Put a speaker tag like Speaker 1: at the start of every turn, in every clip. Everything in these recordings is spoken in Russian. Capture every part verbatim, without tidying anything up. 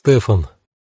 Speaker 1: Стефан.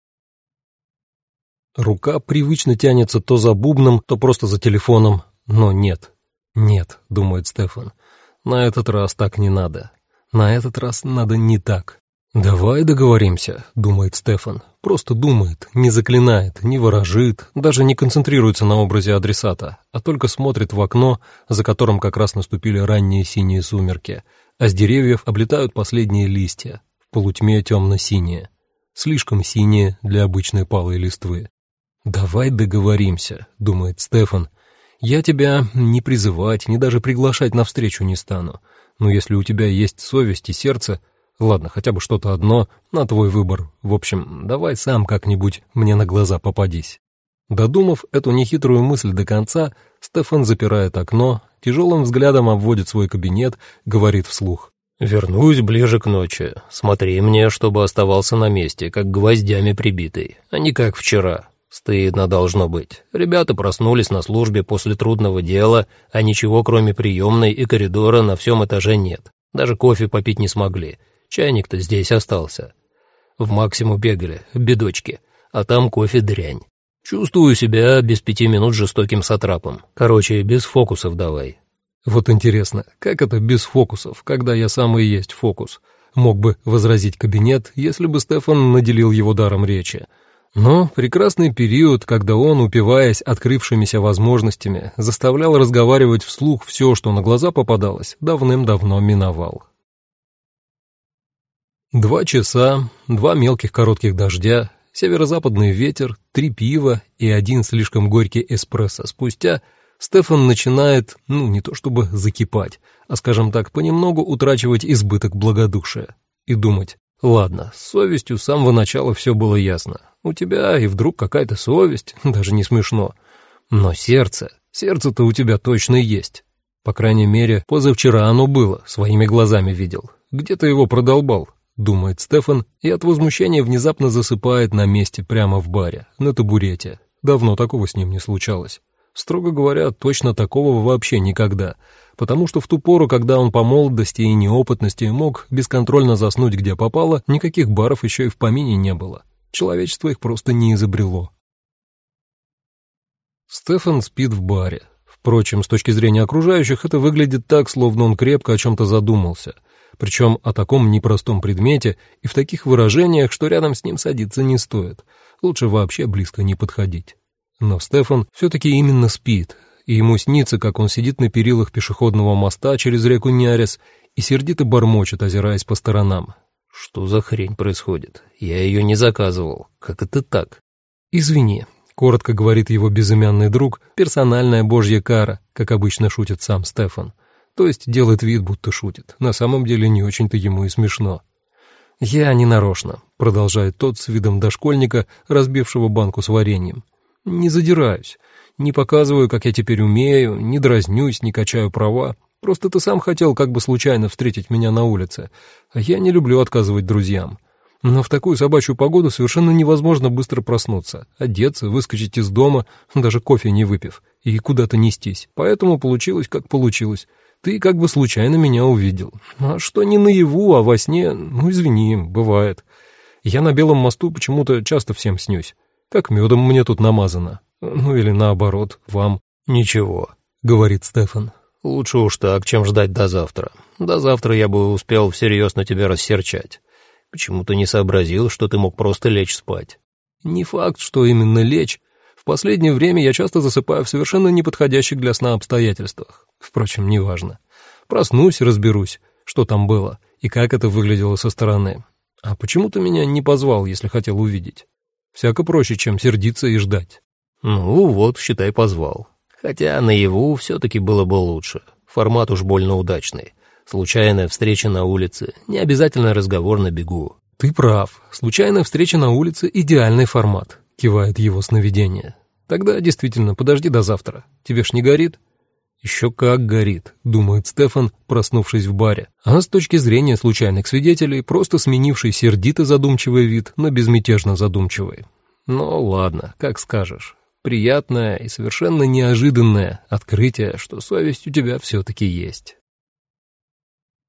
Speaker 1: Рука привычно тянется то за бубном, то просто за телефоном, но нет, нет, думает Стефан, на этот раз так не надо, на этот раз надо не так. «Давай договоримся», — думает Стефан, просто думает, не заклинает, не ворожит, даже не концентрируется на образе адресата, а только смотрит в окно, за которым как раз наступили ранние синие сумерки, а с деревьев облетают последние листья, в полутьме темно-синие, слишком синие для обычной палой листвы. «Давай договоримся», — думает Стефан, «я тебя не призывать, ни даже приглашать навстречу не стану, но если у тебя есть совесть и сердце, ладно, хотя бы что-то одно, на твой выбор. В общем, давай сам как-нибудь мне на глаза попадись». Додумав эту нехитрую мысль до конца, Стефан запирает окно, тяжелым взглядом обводит свой кабинет, говорит вслух. «Вернусь ближе к ночи. Смотри мне, чтобы оставался на месте, как гвоздями прибитый, а не как вчера. Стыдно должно быть. Ребята проснулись на службе после трудного дела, а ничего кроме приемной и коридора на всем этаже нет. Даже кофе попить не смогли. Чайник-то здесь остался. В Максиму бегали, бедочки, а там кофе дрянь. Чувствую себя без пяти минут жестоким сатрапом. Короче, без фокусов давай». Вот интересно, как это без фокусов, когда я сам и есть фокус? Мог бы возразить кабинет, если бы Стефан наделил его даром речи. Но прекрасный период, когда он, упиваясь открывшимися возможностями, заставлял разговаривать вслух все, что на глаза попадалось, давным-давно миновал. Два часа, два мелких коротких дождя, северо-западный ветер, три пива и один слишком горький эспрессо спустя Стефан начинает, ну, не то чтобы закипать, а, скажем так, понемногу утрачивать избыток благодушия и думать: ладно, с совестью с самого начала все было ясно. У тебя и вдруг какая-то совесть, даже не смешно. Но сердце, сердце-то у тебя точно есть. По крайней мере, позавчера оно было, своими глазами видел. Где ты его продолбал? Думает Стефан, и от возмущения внезапно засыпает на месте прямо в баре, на табурете. Давно такого с ним не случалось. Строго говоря, точно такого вообще никогда, потому что в ту пору, когда он по молодости и неопытности мог бесконтрольно заснуть где попало, никаких баров еще и в помине не было. Человечество их просто не изобрело. Стефан спит в баре. Впрочем, с точки зрения окружающих, это выглядит так, словно он крепко о чем-то задумался, причем о таком непростом предмете и в таких выражениях, что рядом с ним садиться не стоит. Лучше вообще близко не подходить. Но Стефан все-таки именно спит, и ему снится, как он сидит на перилах пешеходного моста через реку Нярис и сердито бормочет, озираясь по сторонам. «Что за хрень происходит? Я ее не заказывал. Как это так?» «Извини», — коротко говорит его безымянный друг, персональная божья кара, как обычно шутит сам Стефан. То есть делает вид, будто шутит. На самом деле не очень-то ему и смешно. «Я не нарочно», — продолжает тот с видом дошкольника, разбившего банку с вареньем. «Не задираюсь, не показываю, как я теперь умею, не дразнюсь, не качаю права. Просто ты сам хотел как бы случайно встретить меня на улице, а я не люблю отказывать друзьям. Но в такую собачью погоду совершенно невозможно быстро проснуться, одеться, выскочить из дома, даже кофе не выпив, и куда-то нестись. Поэтому получилось, как получилось. Ты как бы случайно меня увидел. А что не наяву, а во сне, ну извини, бывает. Я на Белом мосту почему-то часто всем снюсь. Как медом мне тут намазано. Ну или наоборот, вам». «Ничего», — говорит Стефан. «Лучше уж так, чем ждать до завтра. До завтра я бы успел всерьез на тебя рассерчать. Почему-то не сообразил, что ты мог просто лечь спать». «Не факт, что именно лечь. В последнее время я часто засыпаю в совершенно неподходящих для сна обстоятельствах. Впрочем, неважно. Проснусь и разберусь, что там было и как это выглядело со стороны. А почему ты меня не позвал, если хотел увидеть? Всяко проще, чем сердиться и ждать». «Ну вот, считай, позвал. Хотя наяву все-таки было бы лучше. Формат уж больно удачный. Случайная встреча на улице, не обязательно разговор на бегу». «Ты прав. Случайная встреча на улице — идеальный формат», — кивает его сновидение. «Тогда действительно, подожди до завтра. Тебе ж не горит?» «Еще как горит», — думает Стефан, проснувшись в баре. А с точки зрения случайных свидетелей, просто сменивший сердито задумчивый вид на безмятежно задумчивый. «Ну ладно, как скажешь. Приятное и совершенно неожиданное открытие, что совесть у тебя все-таки есть».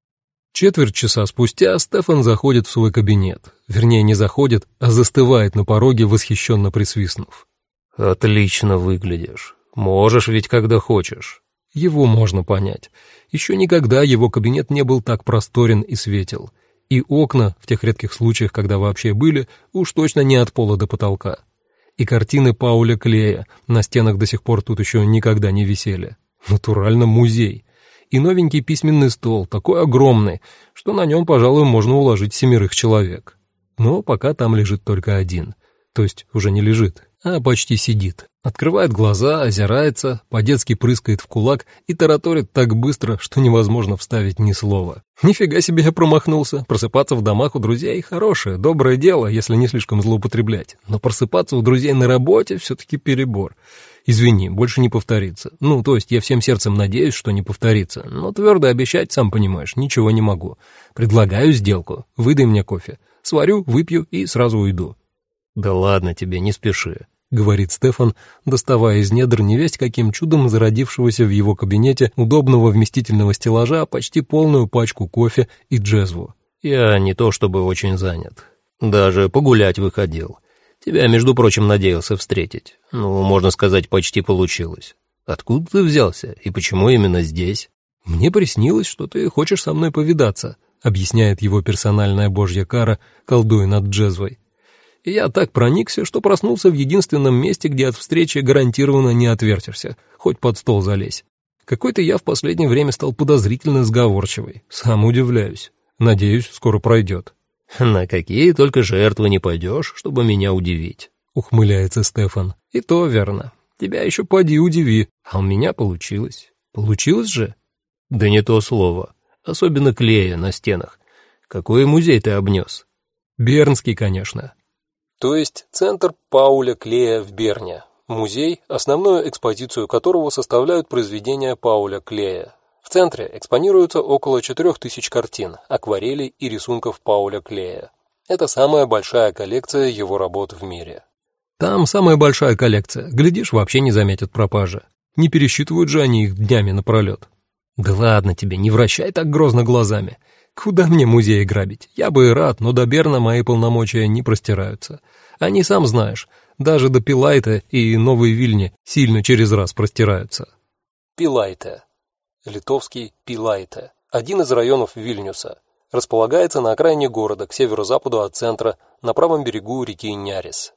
Speaker 1: Четверть часа спустя Стефан заходит в свой кабинет. Вернее, не заходит, а застывает на пороге, восхищенно присвистнув.
Speaker 2: «Отлично выглядишь. Можешь ведь, когда хочешь».
Speaker 1: Его можно понять. Еще никогда его кабинет не был так просторен и светел. И окна, в тех редких случаях, когда вообще были, уж точно не от пола до потолка. И картины Пауля Клея на стенах до сих пор тут еще никогда не висели. Натурально музей. И новенький письменный стол, такой огромный, что на нем, пожалуй, можно уложить семерых человек. Но пока там лежит только один. То есть уже не лежит, а почти сидит. Открывает глаза, озирается, по-детски прыскает в кулак и тараторит так быстро, что невозможно вставить ни слова. Нифига себе я промахнулся. Просыпаться в домах у друзей — хорошее, доброе дело, если не слишком злоупотреблять. Но просыпаться у друзей на работе — все-таки перебор. Извини, больше не повторится. Ну, то есть я всем сердцем надеюсь, что не повторится, но твердо обещать, сам понимаешь, ничего не могу. Предлагаю сделку. Выдай мне кофе. Сварю, выпью и сразу уйду.
Speaker 2: «Да ладно тебе, не спеши»,
Speaker 1: — говорит Стефан, доставая из недр невесть каким чудом зародившегося в его кабинете удобного вместительного стеллажа почти полную пачку кофе и джезву.
Speaker 2: «Я не то чтобы очень занят. Даже погулять выходил. Тебя, между прочим, надеялся встретить. Ну, можно сказать, почти получилось. Откуда ты взялся и почему именно здесь?»
Speaker 1: «Мне приснилось, что ты хочешь со мной повидаться», — объясняет его персональная божья кара, колдуя над джезвой. И я так проникся, что проснулся в единственном месте, где от встречи гарантированно не отвертишься, хоть под стол залезь. Какой-то я в последнее время стал подозрительно сговорчивый. Сам удивляюсь. Надеюсь, скоро пройдет.
Speaker 2: «На какие только жертвы не пойдешь, чтобы меня удивить»,
Speaker 1: — ухмыляется Стефан. «И то верно. Тебя еще поди удиви. А у меня получилось. Получилось же?»
Speaker 2: «Да не то слово. Особенно клея на стенах. Какой музей ты обнес?»
Speaker 1: «Бернский, конечно». То есть центр Пауля Клея в Берне. Музей, основную экспозицию которого составляют произведения Пауля Клея. В центре экспонируются около четырех тысяч картин, акварелей и рисунков Пауля Клея. Это самая большая коллекция его работ в мире. Там самая большая коллекция, глядишь, вообще не заметят пропажи. Не пересчитывают же они их днями напролет. Да ладно тебе, не вращай так грозно глазами. Куда мне музеи грабить? Я бы и рад, но до Берна мои полномочия не простираются. Они, сам знаешь, даже до Пилайта и Новой Вильни сильно через раз простираются. Пилайте. Литовский Пилайте. Один из районов Вильнюса. Располагается на окраине города, к северо-западу от центра, на правом берегу реки Нярис.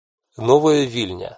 Speaker 1: Новая Вильня.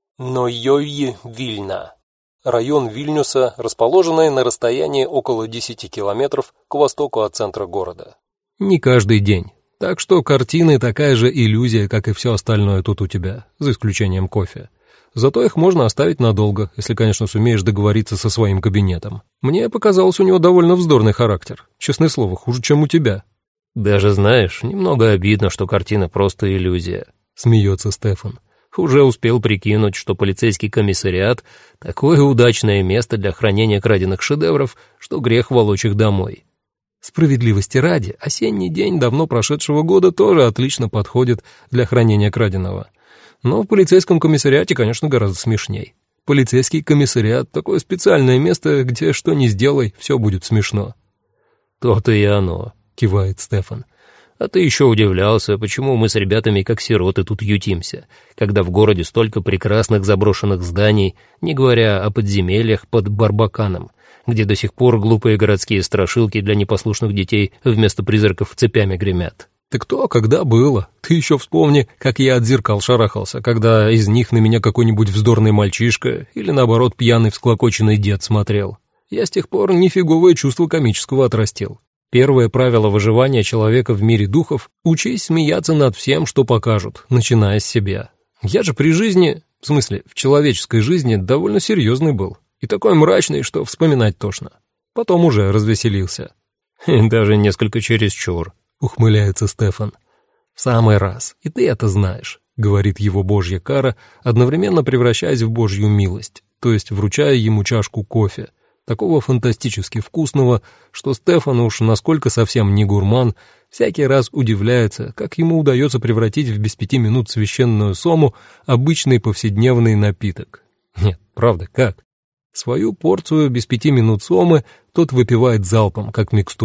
Speaker 1: Нойои Вильна. Район Вильнюса, расположенный на расстоянии около десяти километров к востоку от центра города. Не каждый день. Так что картины такая же иллюзия, как и все остальное тут у тебя, за исключением кофе. Зато их можно оставить надолго, если, конечно, сумеешь договориться со своим кабинетом. Мне показалось, у него довольно вздорный характер. Честное слово, хуже, чем у тебя.
Speaker 2: «Даже знаешь, немного обидно, что картина просто иллюзия», — смеется Стефан. «Уже успел прикинуть, что полицейский комиссариат — такое удачное место для хранения краденных шедевров, что грех волочь их домой».
Speaker 1: Справедливости ради, осенний день давно прошедшего года тоже отлично подходит для хранения краденого. Но в полицейском комиссариате, конечно, гораздо смешней. Полицейский комиссариат — такое специальное место, где что ни сделай, все будет смешно.
Speaker 2: «То-то и оно», — кивает Стефан. «А ты еще удивлялся, почему мы с ребятами как сироты тут ютимся, когда в городе столько прекрасных заброшенных зданий, не говоря о подземельях под Барбаканом, где до сих пор глупые городские страшилки для непослушных детей вместо призраков цепями гремят».
Speaker 1: «Так то, когда было. Ты еще вспомни, как я от зеркал шарахался, когда из них на меня какой-нибудь вздорный мальчишка или, наоборот, пьяный всклокоченный дед смотрел. Я с тех пор нифиговое чувство комического отрастил. Первое правило выживания человека в мире духов — учись смеяться над всем, что покажут, начиная с себя. Я же при жизни, в смысле, в человеческой жизни, довольно серьезный был. И такой мрачный, что вспоминать тошно. Потом уже развеселился».
Speaker 2: «Даже несколько чересчур»,
Speaker 1: — ухмыляется Стефан. «В самый раз, и ты это знаешь», — говорит его божья кара, одновременно превращаясь в божью милость, то есть вручая ему чашку кофе, такого фантастически вкусного, что Стефан уж, насколько совсем не гурман, всякий раз удивляется, как ему удается превратить в без пяти минут священную сому обычный повседневный напиток. Нет, правда, как? Свою порцию без пяти минут сомы тот выпивает залпом, как микстуру.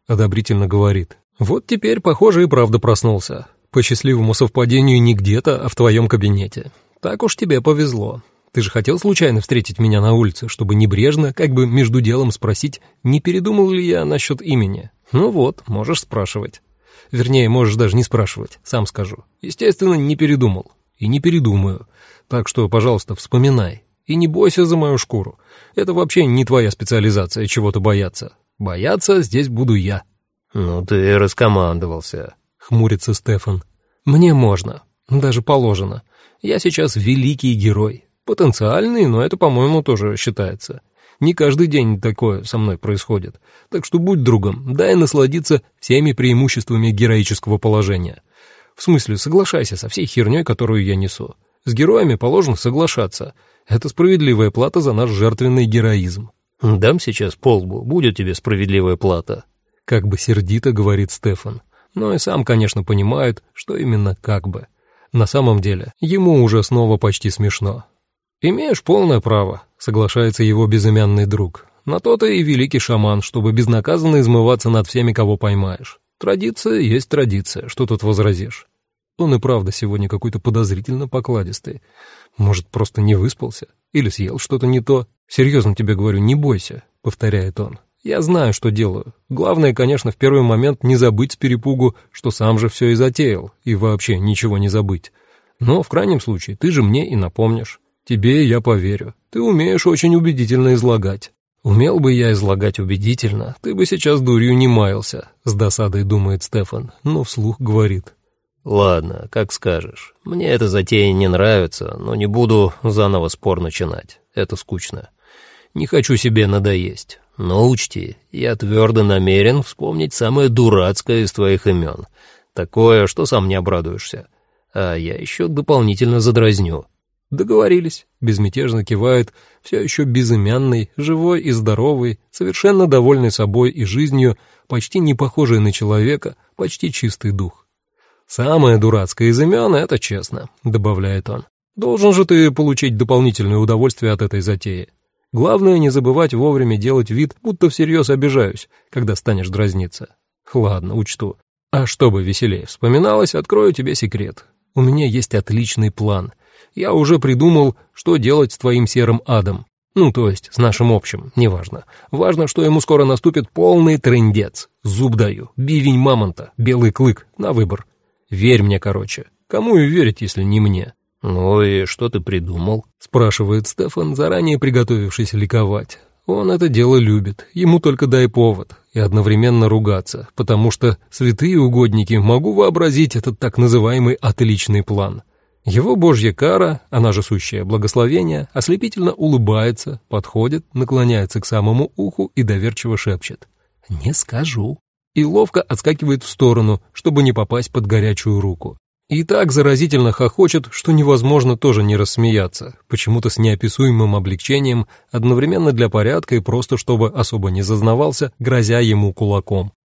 Speaker 1: одобрительно говорит. Вот теперь, похоже, и правда проснулся. По счастливому совпадению не где-то, а в твоем кабинете. Так уж тебе повезло. Ты же хотел случайно встретить меня на улице, чтобы небрежно, как бы между делом спросить, не передумал ли я насчет имени? Ну вот, можешь спрашивать. Вернее, можешь даже не спрашивать, сам скажу. Естественно, не передумал. И не передумаю. Так что, пожалуйста, вспоминай. И не бойся за мою шкуру. Это вообще не твоя специализация чего-то бояться. Бояться здесь буду я.
Speaker 2: «Ну ты раскомандовался», —
Speaker 1: хмурится Стефан. «Мне можно, даже положено. Я сейчас великий герой. Потенциальный, но это, по-моему, тоже считается. Не каждый день такое со мной происходит. Так что будь другом, дай насладиться всеми преимуществами героического положения. В смысле, соглашайся со всей херней, которую я несу. С героями положено соглашаться. Это справедливая плата за наш жертвенный героизм».
Speaker 2: «Дам сейчас по лбу, будет тебе справедливая плата».
Speaker 1: Как бы сердито говорит Стефан. Но и сам, конечно, понимает, что именно как бы. На самом деле, ему уже снова почти смешно. «Имеешь полное право», — соглашается его безымянный друг. «На то ты и великий шаман, чтобы безнаказанно измываться над всеми, кого поймаешь. Традиция есть традиция, что тут возразишь?» Он и правда сегодня какой-то подозрительно покладистый. Может, просто не выспался? Или съел что-то не то? «Серьезно тебе говорю, не бойся», — повторяет он. «Я знаю, что делаю. Главное, конечно, в первый момент не забыть с перепугу, что сам же все и затеял, и вообще ничего не забыть. Но в крайнем случае ты же мне и напомнишь. Тебе я поверю. Ты умеешь очень убедительно излагать». «Умел бы я излагать убедительно, ты бы сейчас дурью не маялся», — с досадой думает Стефан, но вслух говорит.
Speaker 2: «Ладно, как скажешь. Мне эта затея не нравится, но не буду заново спор начинать. Это скучно. Не хочу себе надоесть. Но учти, я твердо намерен вспомнить самое дурацкое из твоих имен. Такое, что сам не обрадуешься. А я еще дополнительно задразню».
Speaker 1: «Договорились», — безмятежно кивает, все еще безымянный, живой и здоровый, совершенно довольный собой и жизнью, почти не похожий на человека, почти чистый дух. «Самое дурацкое из имен — это честно», — добавляет он. «Должен же ты получить дополнительное удовольствие от этой затеи. Главное, не забывать вовремя делать вид, будто всерьез обижаюсь, когда станешь дразниться. Ладно, учту. А чтобы веселее вспоминалось, открою тебе секрет. У меня есть отличный план. Я уже придумал, что делать с твоим серым адом. Ну, то есть, с нашим общим, неважно. Важно, что ему скоро наступит полный трындец. Зуб даю, бивень мамонта, белый клык, на выбор. Верь мне, короче. Кому и верить, если не мне?»
Speaker 2: «Ну и что ты придумал?»
Speaker 1: — спрашивает Стефан, заранее приготовившись ликовать. Он это дело любит, ему только дай повод, и одновременно ругаться, потому что, святые угодники, могу вообразить этот так называемый отличный план. Его божья кара, она же сущее благословение, ослепительно улыбается, подходит, наклоняется к самому уху и доверчиво шепчет: «Не скажу», и ловко отскакивает в сторону, чтобы не попасть под горячую руку. И так заразительно хохочет, что невозможно тоже не рассмеяться, почему-то с неописуемым облегчением, одновременно для порядка и просто чтобы особо не зазнавался, грозя ему кулаком.